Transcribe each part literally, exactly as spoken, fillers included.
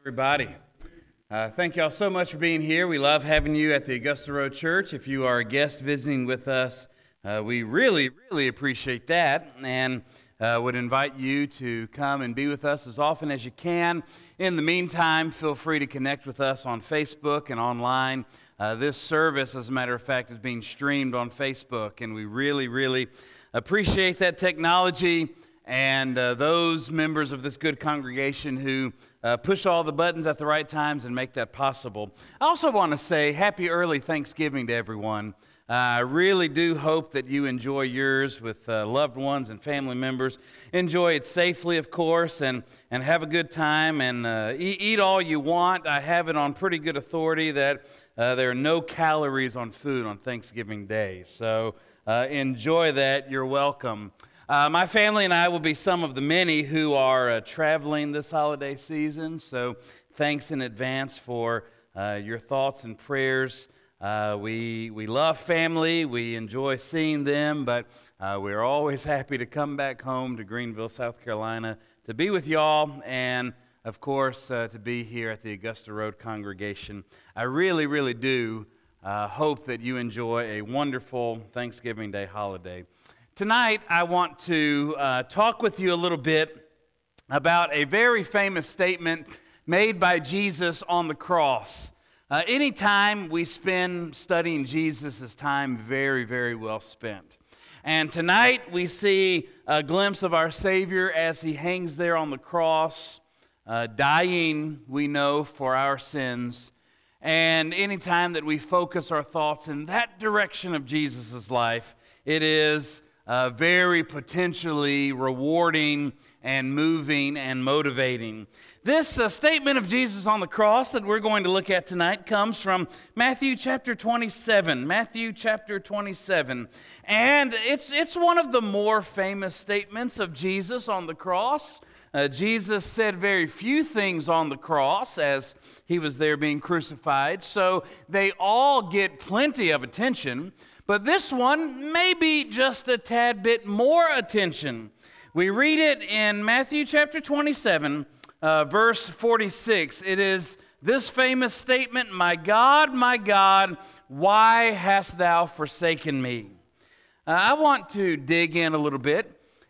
Everybody. Uh, thank y'all so much for being here. We love having you at the Augusta Road Church. If you are a guest visiting with us, uh, we really, really appreciate that and uh, would invite you to come and be with us as often as you can. In the meantime, feel free to connect with us on Facebook and online. Uh, this service, as a matter of fact, is being streamed on Facebook, and we really, really appreciate that technology and uh, those members of this good congregation who uh, push all the buttons at the right times and make that possible. I also want to say happy early Thanksgiving to everyone. Uh, I really do hope that you enjoy yours with uh, loved ones and family members. Enjoy it safely, of course, and, and have a good time and uh, eat, eat all you want. I have it on pretty good authority that uh, there are no calories on food on Thanksgiving Day. So uh, enjoy that. You're welcome. Uh, my family and I will be some of the many who are uh, traveling this holiday season, so thanks in advance for uh, your thoughts and prayers. Uh, we we love family, we enjoy seeing them, but uh, we're always happy to come back home to Greenville, South Carolina, to be with y'all, and of course uh, to be here at the Augusta Road congregation. I really, really do uh, hope that you enjoy a wonderful Thanksgiving Day holiday. Tonight, I want to uh, talk with you a little bit about a very famous statement made by Jesus on the cross. Uh, anytime we spend studying Jesus is time very, very well spent. And tonight, we see a glimpse of our Savior as he hangs there on the cross, uh, dying, we know, for our sins. And anytime that we focus our thoughts in that direction of Jesus' life, it is Uh, very potentially rewarding and moving and motivating. This uh, statement of Jesus on the cross that we're going to look at tonight comes from Matthew chapter twenty-seven. Matthew chapter twenty-seven. And it's, it's one of the more famous statements of Jesus on the cross. Uh, Jesus said very few things on the cross as he was there being crucified, so they all get plenty of attention. But this one may be just a tad bit more attention. We read it in Matthew chapter twenty-seven, uh, verse forty-six. It is this famous statement, "My God, my God, why hast thou forsaken me?" Uh, I want to dig in a little bit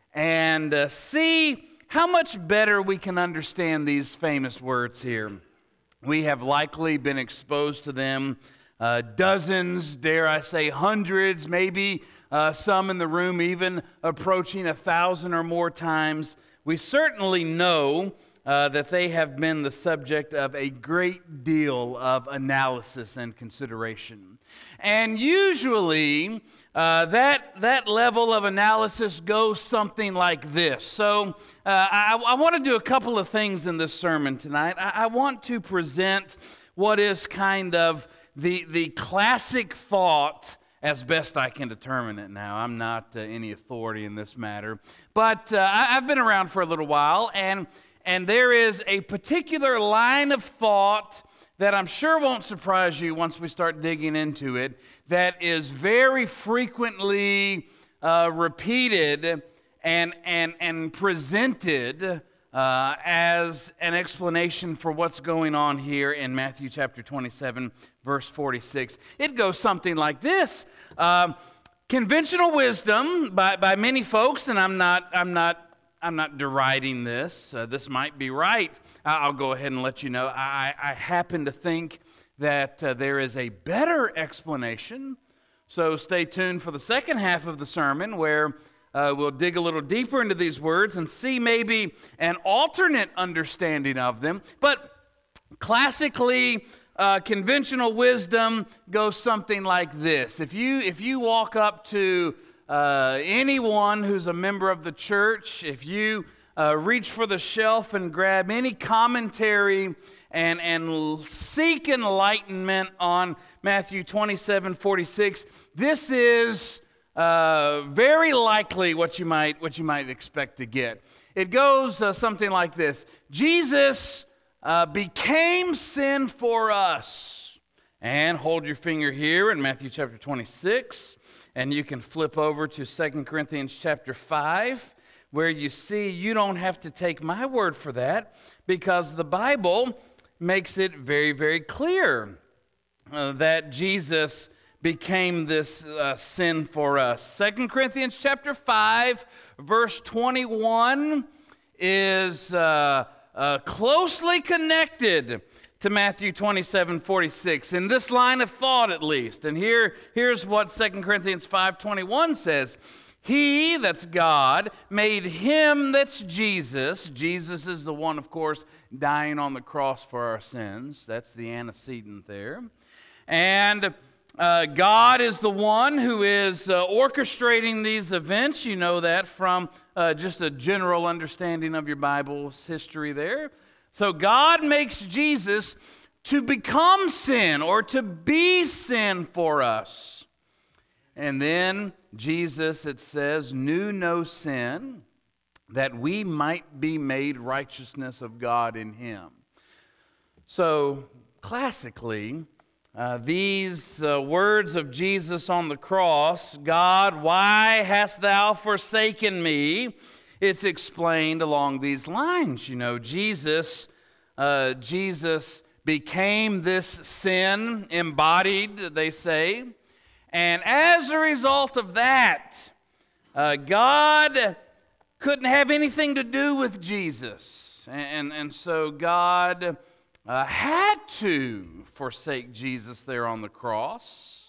and uh, see how much better we can understand these famous words here. We have likely been exposed to them Uh, dozens, dare I say hundreds, maybe uh, some in the room even approaching a thousand or more times. We certainly know uh, that they have been the subject of a great deal of analysis and consideration. And usually uh, that, that level of analysis goes something like this. So uh, I, I want to do a couple of things in this sermon tonight. I, I want to present what is kind of The the classic thought, as best I can determine it now. I'm not uh, any authority in this matter. But uh, I, I've been around for a little while, and, and there is a particular line of thought that I'm sure won't surprise you once we start digging into it, that is very frequently uh, repeated and, and, and presented Uh, as an explanation for what's going on here in Matthew chapter twenty-seven, verse forty-six. It goes something like this. Uh, conventional wisdom by, by many folks, and I'm not I'm not I'm not deriding this. Uh, this might be right. I'll go ahead and let you know. I, I happen to think that uh, there is a better explanation. So stay tuned for the second half of the sermon where Uh, we'll dig a little deeper into these words and see maybe an alternate understanding of them. But classically, uh, conventional wisdom goes something like this. If you if you walk up to uh, anyone who's a member of the church, if you uh, reach for the shelf and grab any commentary and, and seek enlightenment on Matthew twenty-seven forty-six, this is Uh, very likely what you might what you might expect to get. It goes uh, something like this. Jesus uh, became sin for us. And hold your finger here in Matthew chapter twenty-six, and you can flip over to Second Corinthians chapter five, where you see you don't have to take my word for that, because the Bible makes it very, very clear uh, that Jesus became this uh, sin for us. Second Corinthians chapter five, verse twenty-one is uh, uh, closely connected to Matthew twenty-seven forty-six, in this line of thought at least. And here, here's what Second Corinthians five twenty-one says. He, that's God, made him, that's Jesus. Jesus is the one, of course, dying on the cross for our sins. That's the antecedent there. And uh, God is the one who is uh, orchestrating these events. You know that from uh, just a general understanding of your Bible's history there. So God makes Jesus to become sin or to be sin for us. And then Jesus, it says, knew no sin, that we might be made righteousness of God in him. So, classically, uh, these uh, words of Jesus on the cross, God, why hast thou forsaken me? It's explained along these lines. You know, Jesus, uh, Jesus became this sin, embodied, they say. And as a result of that, uh, God couldn't have anything to do with Jesus. And, and, and so God uh, had to forsake Jesus there on the cross.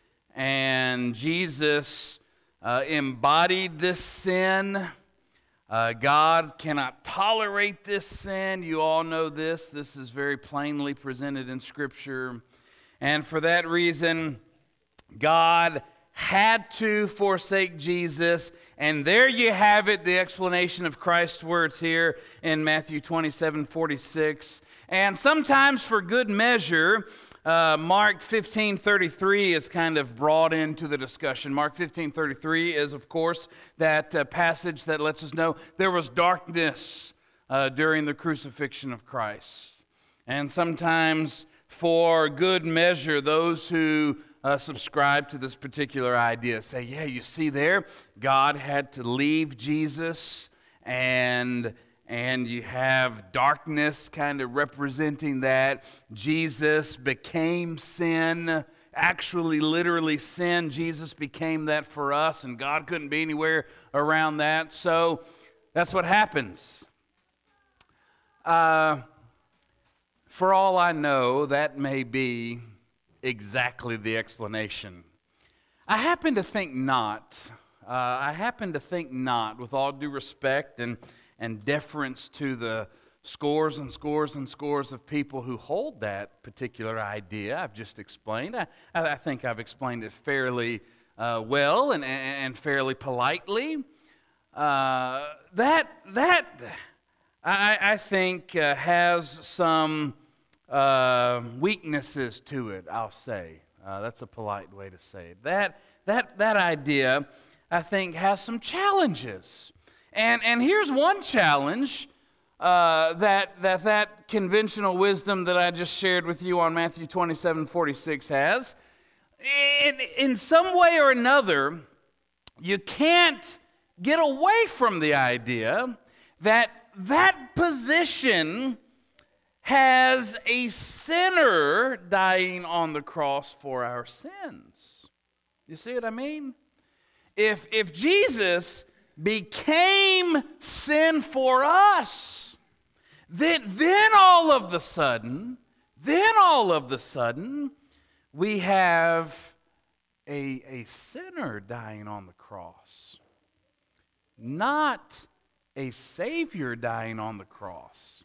And Jesus uh, embodied this sin. Uh, God cannot tolerate this sin. You all know this. This is very plainly presented in Scripture. And for that reason, God had to forsake Jesus, and there you have it, the explanation of Christ's words here in Matthew twenty-seven forty-six. And sometimes for good measure, uh, Mark fifteen thirty-three is kind of brought into the discussion. Mark fifteen thirty-three is, of course, that uh, passage that lets us know there was darkness uh, during the crucifixion of Christ. And sometimes for good measure, those who Uh, subscribe to this particular idea. Say, yeah, you see there, God had to leave Jesus, and and you have darkness kind of representing that. Jesus became sin, actually literally sin. Jesus became that for us, and God couldn't be anywhere around that. So that's what happens. Uh, for all I know, that may be exactly the explanation. I happen to think not. Uh, I happen to think not, with all due respect and, and deference to the scores and scores and scores of people who hold that particular idea I've just explained. I, I think I've explained it fairly uh, well and, and fairly politely. Uh, that, that I, I think, uh, has some Uh, weaknesses to it, I'll say. Uh, that's a polite way to say it. That, that, that idea, I think, has some challenges. And, and here's one challenge uh, that, that that conventional wisdom that I just shared with you on Matthew twenty-seven forty-six has. In, in some way or another, you can't get away from the idea that that position has a sinner dying on the cross for our sins. You see what I mean? If, if Jesus became sin for us, then, then all of the sudden, then all of the sudden, we have a, a sinner dying on the cross. Not a Savior dying on the cross.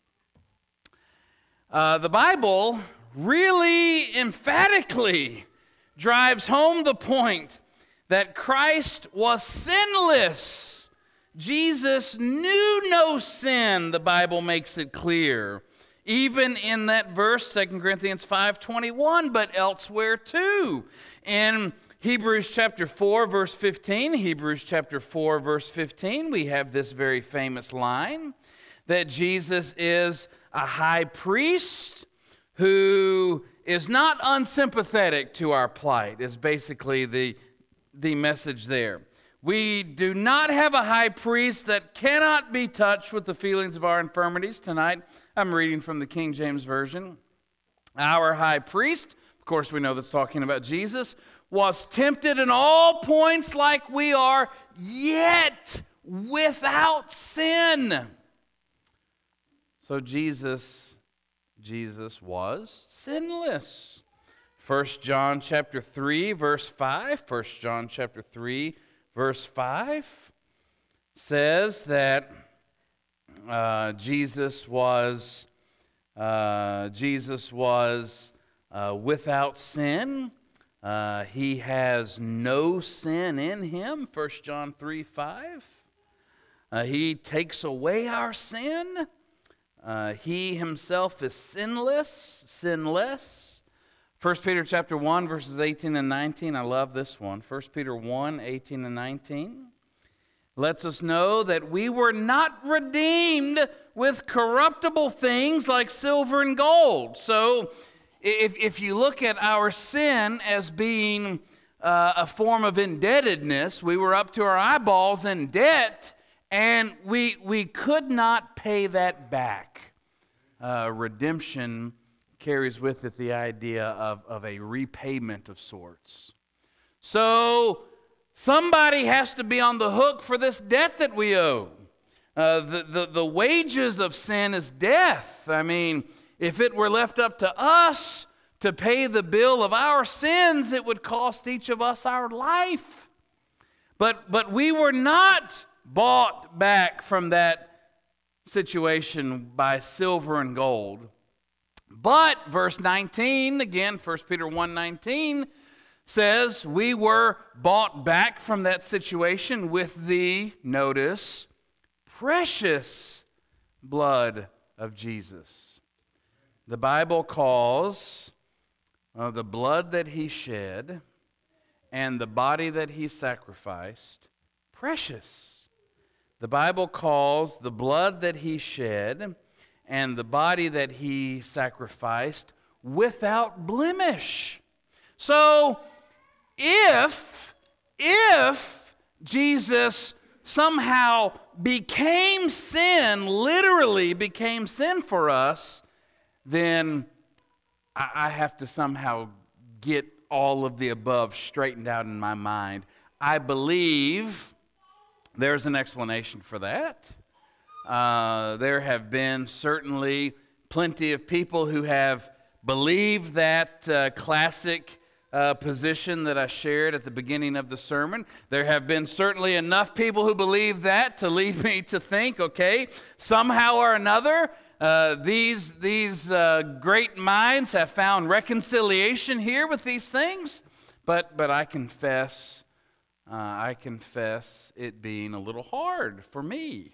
Uh, the Bible really emphatically drives home the point that Christ was sinless. Jesus knew no sin, the Bible makes it clear. Even in that verse, Second Corinthians five twenty-one, but elsewhere too. In Hebrews chapter four, verse fifteen, Hebrews chapter four, verse fifteen, we have this very famous line that Jesus is a high priest who is not unsympathetic to our plight, is basically the, the message there. We do not have a high priest that cannot be touched with the feelings of our infirmities. Tonight, I'm reading from the King James Version. Our high priest, of course we know that's talking about Jesus, was tempted in all points like we are, yet without sin. So Jesus, Jesus was sinless. First John chapter three, verse five. First John chapter three, verse five says that uh, Jesus was uh, Jesus was uh, without sin. Uh, he has no sin in him. First John three, five. Uh, he takes away our sin. Uh, he himself is sinless, sinless. First Peter chapter one, verses eighteen and nineteen. I love this one. First Peter one, eighteen and nineteen. Lets us know that we were not redeemed with corruptible things like silver and gold. So if, if you look at our sin as being uh, a form of indebtedness, we were up to our eyeballs in debt, and we, we could not pay that back. Uh, redemption carries with it the idea of, of a repayment of sorts. So somebody has to be on the hook for this debt that we owe. Uh, the, the, the wages of sin is death. I mean, if it were left up to us to pay the bill of our sins, it would cost each of us our life. But, but we were not bought back from that situation by silver and gold. But verse nineteen, again, First Peter one nineteen, says we were bought back from that situation with the, notice, precious blood of Jesus. The Bible calls uh, the blood that he shed and the body that he sacrificed precious. The Bible calls the blood that he shed and the body that he sacrificed without blemish. So if, if Jesus somehow became sin, literally became sin for us, then I, I have to somehow get all of the above straightened out in my mind. I believe there's an explanation for that. Uh, there have been certainly plenty of people who have believed that uh, classic uh, position that I shared at the beginning of the sermon. There have been certainly enough people who believe that to lead me to think, okay, somehow or another, uh, these, these uh, great minds have found reconciliation here with these things. But, but I confess, Uh, I confess it being a little hard for me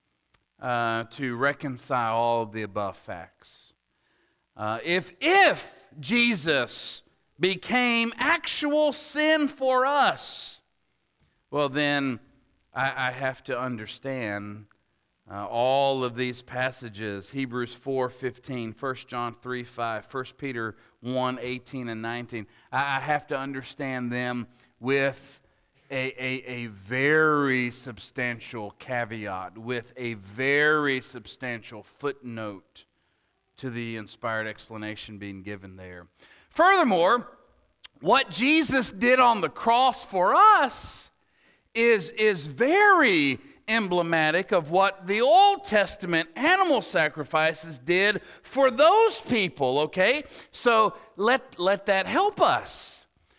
uh, to reconcile all of the above facts. Uh, if, if Jesus became actual sin for us, well then I, I have to understand uh, all of these passages, Hebrews four fifteen, First John three five, First Peter one eighteen and nineteen. I, I have to understand them with A, a, a very substantial caveat, with a very substantial footnote to the inspired explanation being given there. Furthermore, what Jesus did on the cross for us is, is very emblematic of what the Old Testament animal sacrifices did for those people, okay? So let, let that help us.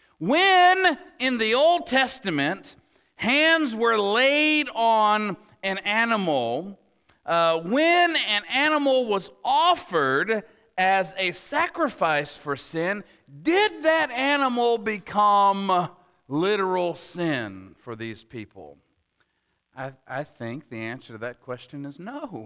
When in the Old Testament, hands were laid on an animal, uh, when an animal was offered as a sacrifice for sin, did that animal become literal sin for these people? I, I think the answer to that question is no.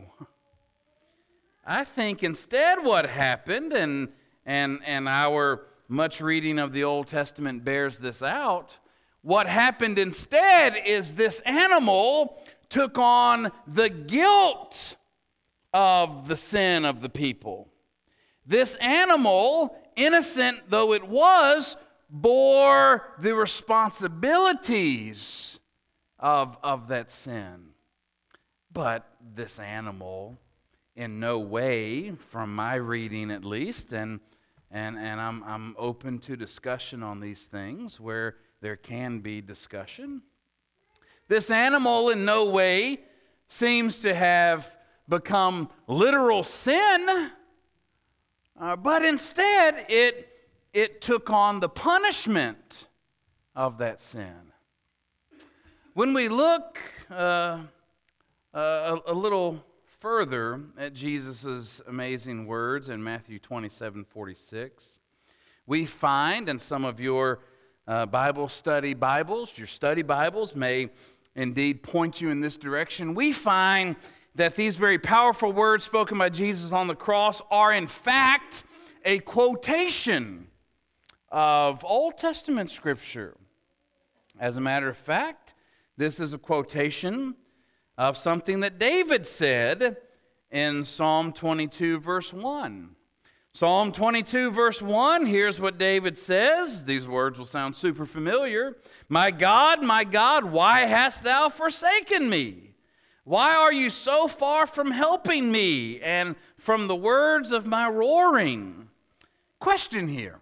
I think instead what happened, and and and our much reading of the Old Testament bears this out. What happened instead is this animal took on the guilt of the sin of the people. This animal, innocent though it was, bore the responsibilities of, of that sin. But this animal, in no way, from my reading at least, and and, and I'm, I'm open to discussion on these things where there can be discussion. This animal in no way seems to have become literal sin, uh, but instead it, it took on the punishment of that sin. When we look uh, uh, a, a little further at Jesus' amazing words in Matthew twenty-seven forty-six, we find, and some of your uh, Bible study Bibles, your study Bibles may indeed point you in this direction, we find that these very powerful words spoken by Jesus on the cross are in fact a quotation of Old Testament Scripture. As a matter of fact, this is a quotation of something that David said in Psalm twenty-two, verse one. Psalm twenty-two, verse one, here's what David says. These words will sound super familiar. My God, my God, why hast thou forsaken me? Why are you so far from helping me and from the words of my roaring? Question here.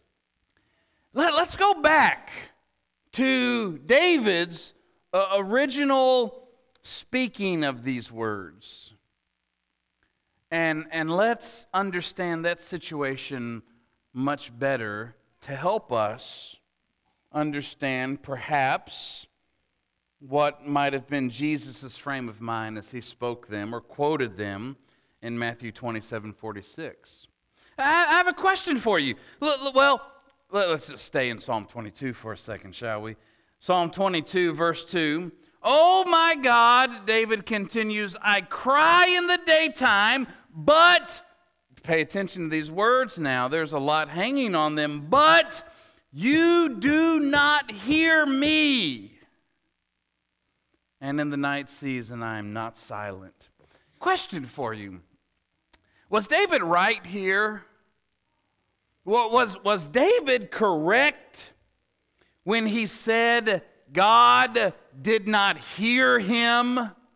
Let, let's go back to David's uh, original speaking of these words. And, and let's understand that situation much better to help us understand perhaps what might have been Jesus' frame of mind as he spoke them or quoted them in Matthew twenty-seven forty-six. I have a question for you. Well, let's just stay in Psalm twenty-two for a second, shall we? Psalm twenty-two, verse two. Oh my God, David continues, I cry in the daytime, but, pay attention to these words now, there's a lot hanging on them, but you do not hear me. And in the night season, I am not silent. Question for you. Was David right here? Was, was David correct when he said God did not hear him?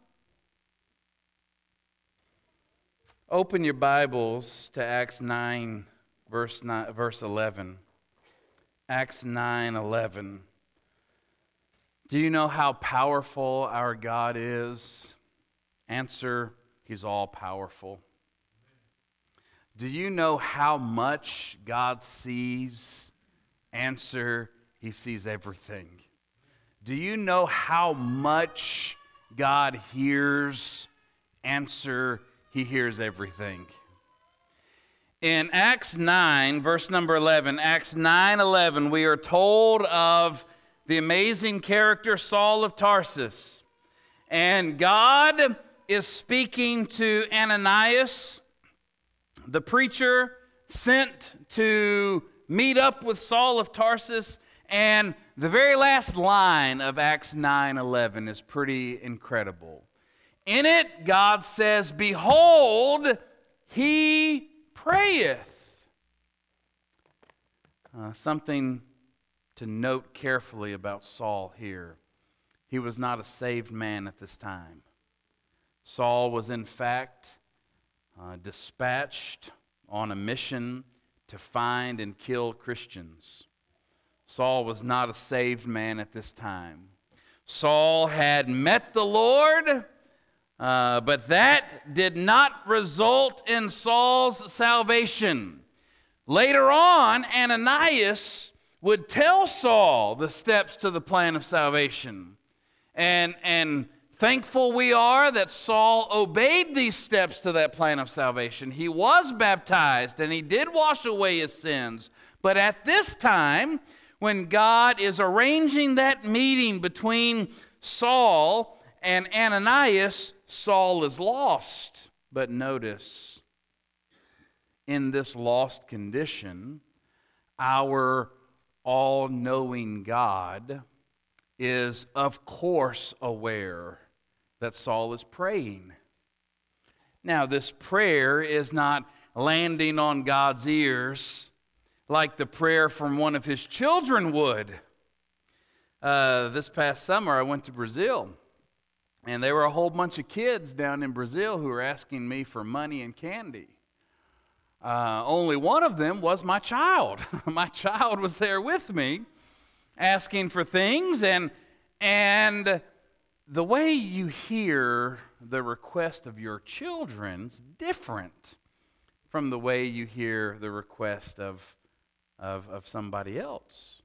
Open your Bibles to Acts nine, verse nine, verse eleven. Acts nine eleven. Do you know how powerful our God is? Answer, He's all powerful. Do you know how much God sees? Answer, He sees everything. Do you know how much God hears? Answer, He hears everything. In Acts nine, verse number eleven, Acts nine eleven, we are told of the amazing character Saul of Tarsus. And God is speaking to Ananias, the preacher sent to meet up with Saul of Tarsus. And the very last line of Acts nine eleven is pretty incredible. In it, God says, behold, he prayeth. Uh, something to note carefully about Saul here. He was not a saved man at this time. Saul was in fact uh, dispatched on a mission to find and kill Christians. Saul was not a saved man at this time. Saul had met the Lord, uh, but that did not result in Saul's salvation. Later on, Ananias would tell Saul the steps to the plan of salvation. And, and thankful we are that Saul obeyed these steps to that plan of salvation. He was baptized and he did wash away his sins. But at this time, when God is arranging that meeting between Saul and Ananias, Saul is lost. But notice, in this lost condition, our all-knowing God is, of course, aware that Saul is praying. Now, this prayer is not landing on God's ears like the prayer from one of his children would. Uh, this past summer, I went to Brazil, and there were a whole bunch of kids down in Brazil who were asking me for money and candy. Uh, only one of them was my child. My child was there with me, asking for things, and and the way you hear the request of your children's different from the way you hear the request of of, of somebody else.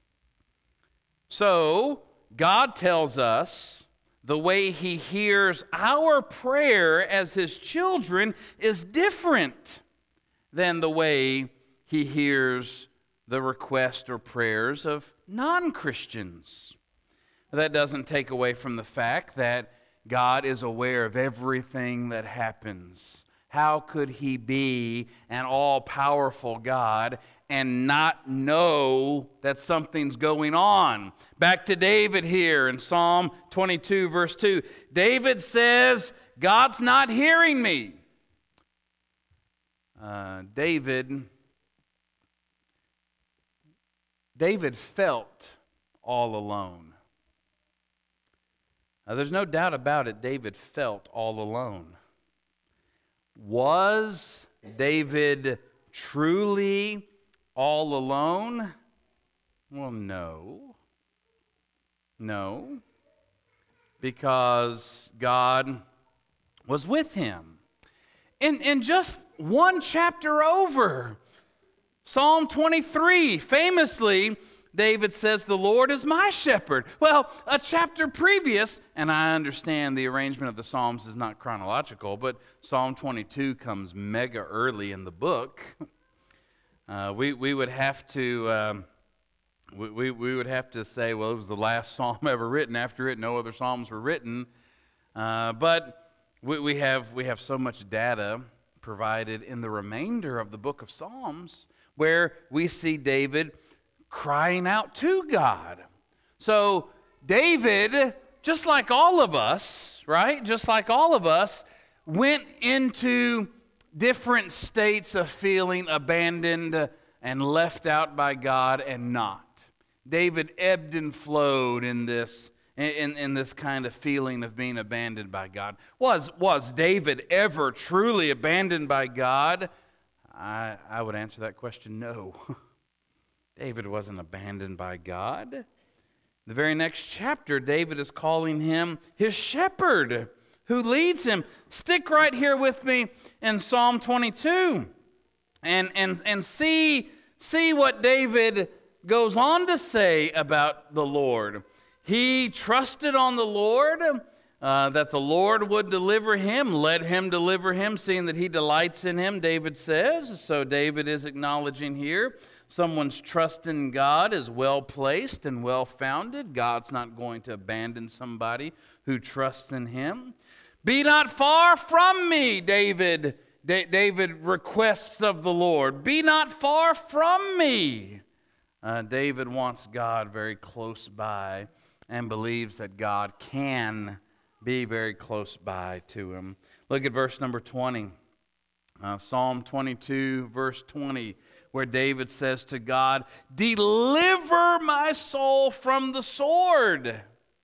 So God tells us the way He hears our prayer as His children is different than the way He hears the request or prayers of non-Christians. That doesn't take away from the fact that God is aware of everything that happens. How could He be an all-powerful God and not know that something's going on? Back to David here in Psalm twenty-two, verse two. David says, God's not hearing me. Uh, David, David felt all alone. Now, there's no doubt about it, David felt all alone. Was David truly all alone? Well, no. No. Because God was with him. In, in just one chapter over, Psalm twenty-three, famously, David says, the Lord is my shepherd. Well, a chapter previous, and I understand the arrangement of the Psalms is not chronological, but Psalm twenty-two comes mega early in the book. Uh, we, we would have to um, we, we, we would have to say, well, it was the last psalm ever written. After it, no other psalms were written. Uh, but we, we have we have so much data provided in the remainder of the book of Psalms where we see David crying out to God. So David, just like all of us, right? Just like all of us, went into different states of feeling abandoned and left out by God and not. David ebbed and flowed in this in, in this kind of feeling of being abandoned by God. Was, was David ever truly abandoned by God? I, I would answer that question, no. David wasn't abandoned by God. The very next chapter, David is calling him his shepherd who leads him. Stick right here with me in Psalm twenty-two and, and, and see, see what David goes on to say about the Lord. He trusted on the Lord, uh, that the Lord would deliver him, let him deliver him, seeing that he delights in him, David says. So David is acknowledging here someone's trust in God is well-placed and well-founded. God's not going to abandon somebody who trusts in him. Be not far from me, David. Da- David requests of the Lord. Be not far from me. Uh, David wants God very close by and believes that God can be very close by to him. Look at verse number twenty. Uh, Psalm twenty-two, verse twenty, where David says to God, deliver my soul from the sword.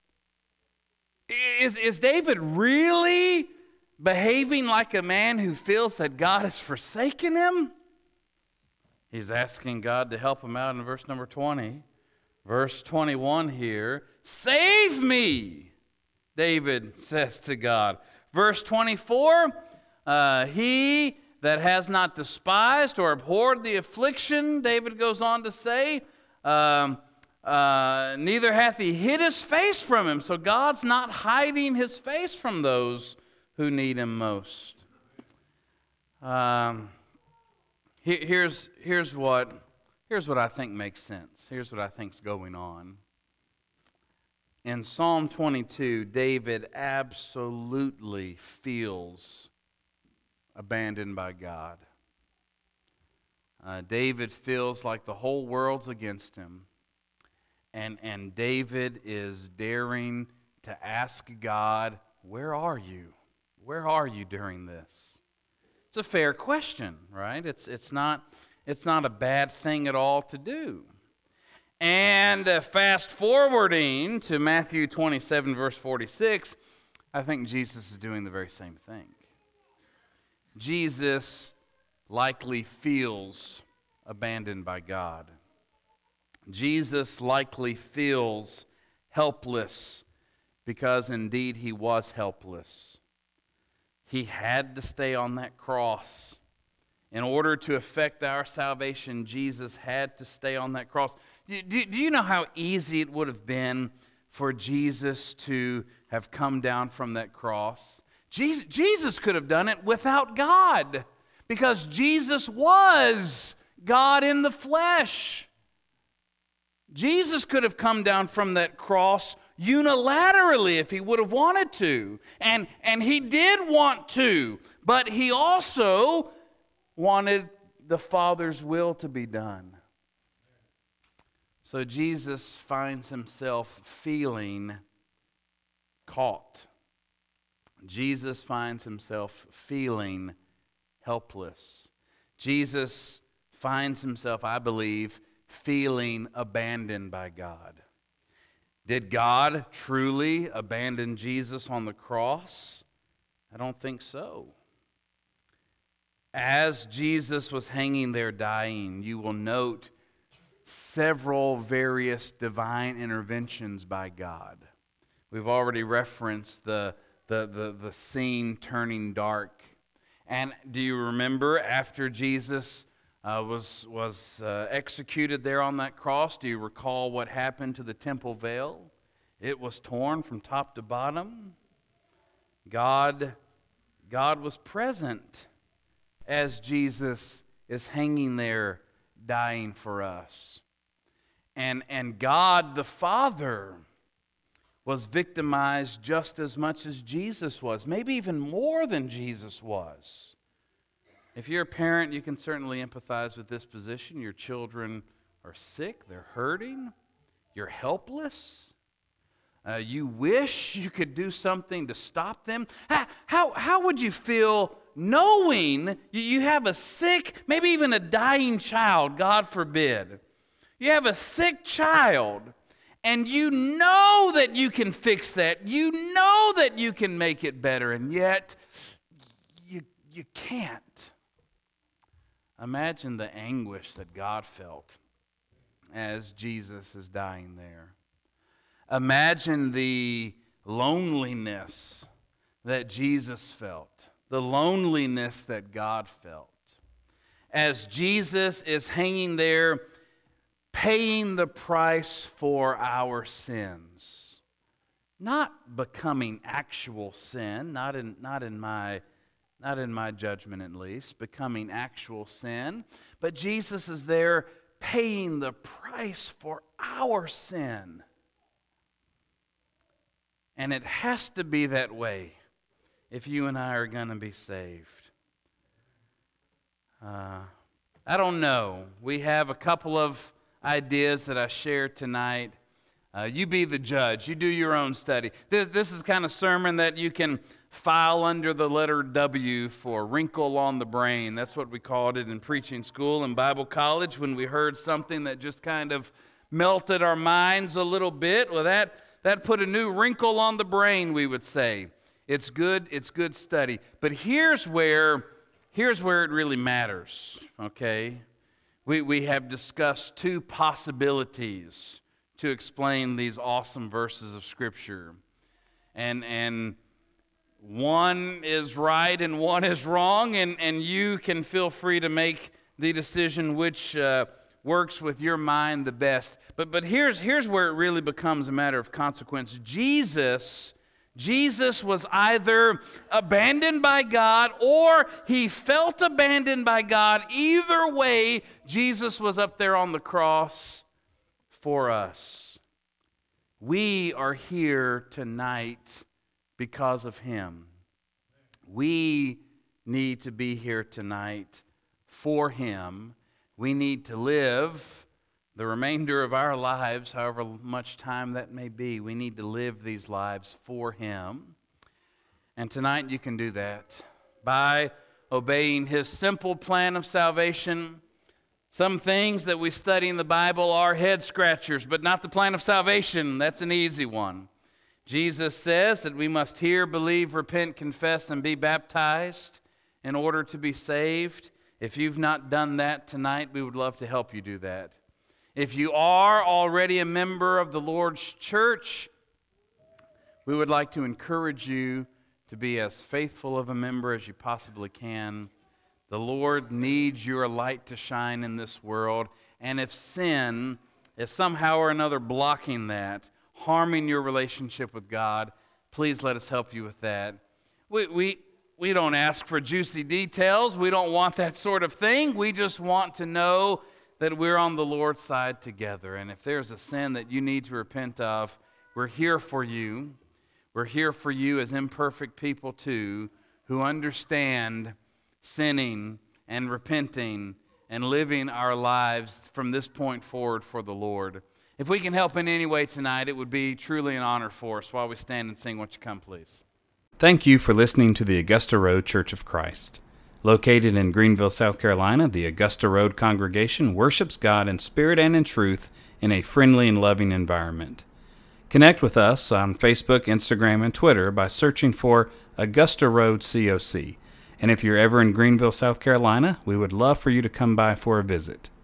Is, is David really behaving like a man who feels that God has forsaken him? He's asking God to help him out in verse number twenty. Verse twenty-one here, save me, David says to God. Verse twenty-four, uh, he that has not despised or abhorred the affliction, David goes on to say, um, uh, neither hath he hid his face from him. So God's not hiding his face from those who need him most. Um, he, here's, here's, what, here's what I think makes sense. Here's what I think's going on. In Psalm twenty-two, David absolutely feels abandoned by God. Uh, David feels like the whole world's against him. And, and David is daring to ask God, where are you? Where are you during this? It's a fair question, right? It's, it's, not, it's not a bad thing at all to do. And uh, fast forwarding to Matthew twenty-seven, verse forty-six, I think Jesus is doing the very same thing. Jesus likely feels abandoned by God. Jesus likely feels helpless because indeed he was helpless. He had to stay on that cross. In order to effect our salvation, Jesus had to stay on that cross. Do, do, do you know how easy it would have been for Jesus to have come down from that cross? Jesus, Jesus could have done it without God, because Jesus was God in the flesh. Jesus could have come down from that cross unilaterally if he would have wanted to. And, and he did want to, but he also wanted the Father's will to be done. So Jesus finds himself feeling caught. Jesus finds himself feeling helpless. Jesus finds himself, I believe, feeling abandoned by God. Did God truly abandon Jesus on the cross? I don't think so. As Jesus was hanging there dying, you will note several various divine interventions by God. We've already referenced the, the, the, the scene turning dark. And do you remember after Jesus uh, was, was uh, executed there on that cross, do you recall what happened to the temple veil? It was torn from top to bottom. God, God was present as Jesus is hanging there dying for us. And, and God the Father was victimized just as much as Jesus was, maybe even more than Jesus was. If you're a parent, you can certainly empathize with this position. Your children are sick, they're hurting, you're helpless. Uh, you wish you could do something to stop them. How, how, how would you feel knowing you have a sick, maybe even a dying child, God forbid? You have a sick child, and you know that you can fix that. You know that you can make it better, and yet you, you can't. Imagine the anguish that God felt as Jesus is dying there. Imagine the loneliness that Jesus felt, the loneliness that God felt. As Jesus is hanging there, paying the price for our sins. Not becoming actual sin, not in, not in my, not in my judgment at least, becoming actual sin. But Jesus is there paying the price for our sin. And it has to be that way if you and I are going to be saved. Uh, I don't know. We have a couple of ideas that I shared tonight. Uh, you be the judge. You do your own study. This, this is the kind of sermon that you can file under the letter W for wrinkle on the brain. That's what we called it in preaching school and Bible college when we heard something that just kind of melted our minds a little bit. Well, that That put a new wrinkle on the brain, we would say. It's good, it's good study. But here's where, here's where it really matters, okay? We, we have discussed two possibilities to explain these awesome verses of Scripture. And, and one is right and one is wrong, and, and you can feel free to make the decision which uh, works with your mind the best. But but here's here's where it really becomes a matter of consequence. Jesus, Jesus was either abandoned by God or he felt abandoned by God. Either way, Jesus was up there on the cross for us. We are here tonight because of him. We need to be here tonight for him. We need to live the remainder of our lives, however much time that may be. We need to live these lives for him. And tonight you can do that by obeying his simple plan of salvation, Some things that we study in the Bible are head scratchers, but not the plan of salvation. That's an easy one. Jesus says that we must hear, believe, repent, confess, and be baptized in order to be saved. If you've not done that tonight, we would love to help you do that. If you are already a member of the Lord's church, we would like to encourage you to be as faithful of a member as you possibly can. The Lord needs your light to shine in this world, and if sin is somehow or another blocking that, harming your relationship with God, please let us help you with that. We, we, we don't ask for juicy details. We don't want that sort of thing. We just want to know that we're on the Lord's side together. And if there's a sin that you need to repent of, we're here for you. We're here for you as imperfect people too, who understand sinning and repenting and living our lives from this point forward for the Lord. If we can help in any way tonight, it would be truly an honor for us while we stand and sing Won't You Come, please. Thank you for listening to the Augusta Road Church of Christ. Located in Greenville, South Carolina, the Augusta Road congregation worships God in spirit and in truth in a friendly and loving environment. Connect with us on Facebook, Instagram, and Twitter by searching for Augusta Road C O C. And if you're ever in Greenville, South Carolina, we would love for you to come by for a visit.